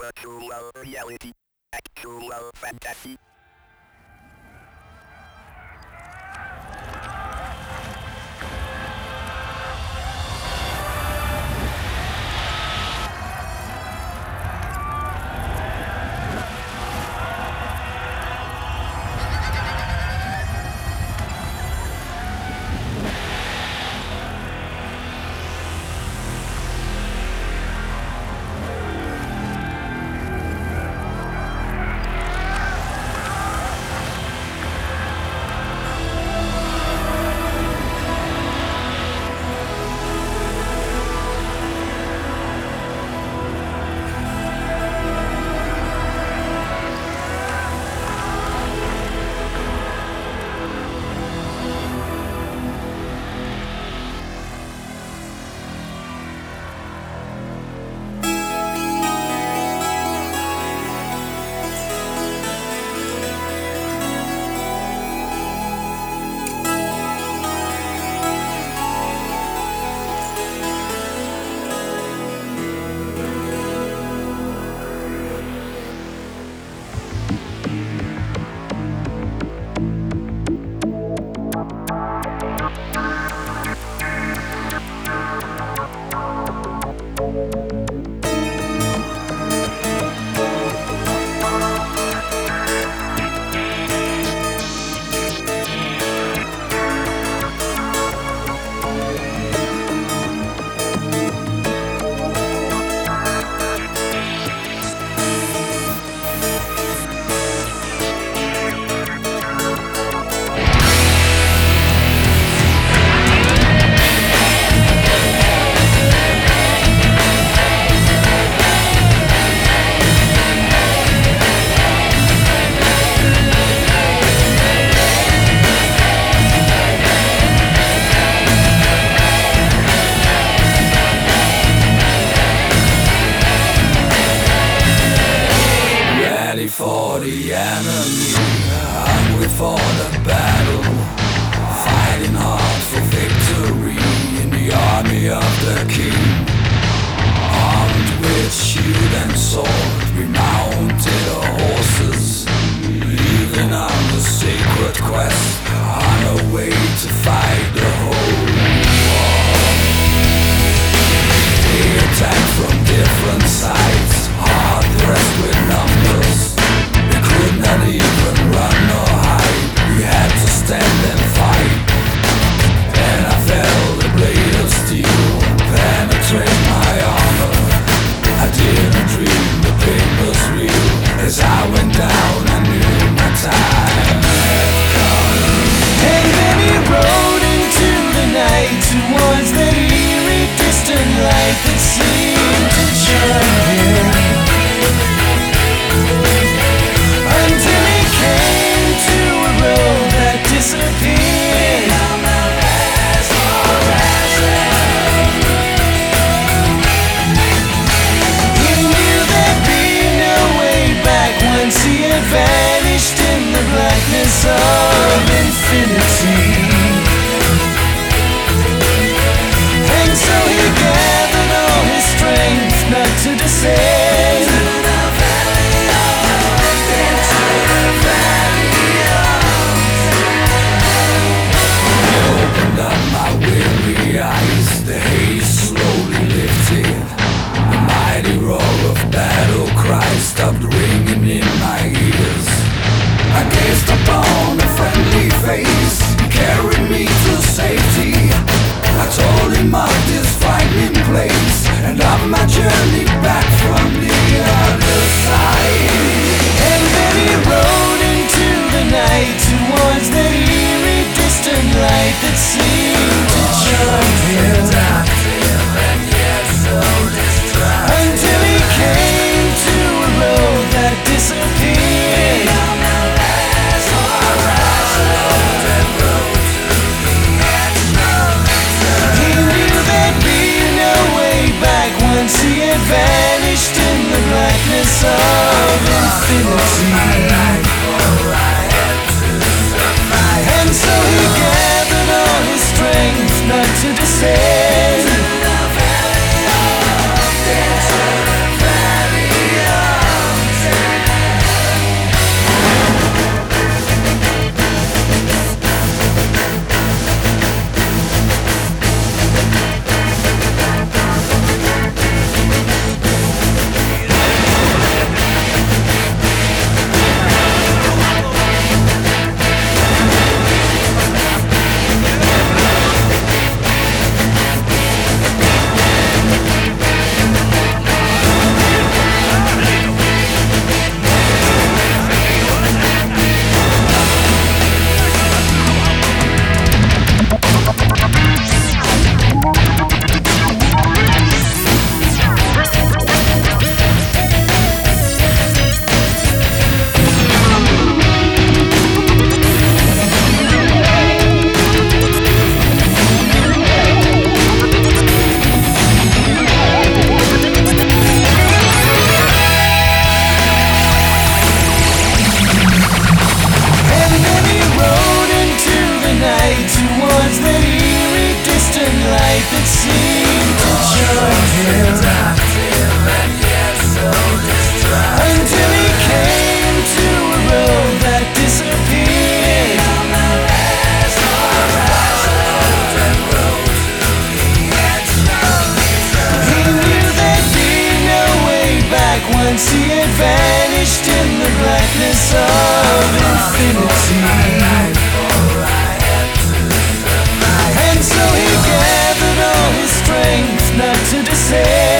virtual reality, actual fantasy. For the enemy, hungry for the battle, fighting hard for victory in the army of the king. Armed with shield and sword, we mounted our horses, leaving on the sacred quest, on our way to fight the whole war. They attacked from different sides, hard pressed with numbers. Could not even run or hide. We had to stand and fight. And I felt the blade of steel penetrate my armor. I didn't dream the pain was real. As I went down, I knew my time had come. And then he rode into the night towards that eerie distant light that seemed to charm him. Until he came to a road that disappeared. He knew there'd be no way back once he had vanished in the blackness of infinity. And so he gathered all his strength not to descend. My weary eyes, the haze slowly lifted. The mighty roar of battle cries stopped ringing in my ears. I gazed upon a friendly face, he carried me to safety. I told him of this frightening place and of my journey back from the other side. And then he rode into the night towards that eerie distant light that seemed to charm him. Until he came to a road that disappeared. He knew there'd be no way back once he had vanished in the blackness of infinity. And so he gathered all his strength not to descend. when see it vanished in the blackness of infinity. And so he gathered all his strength not to descend.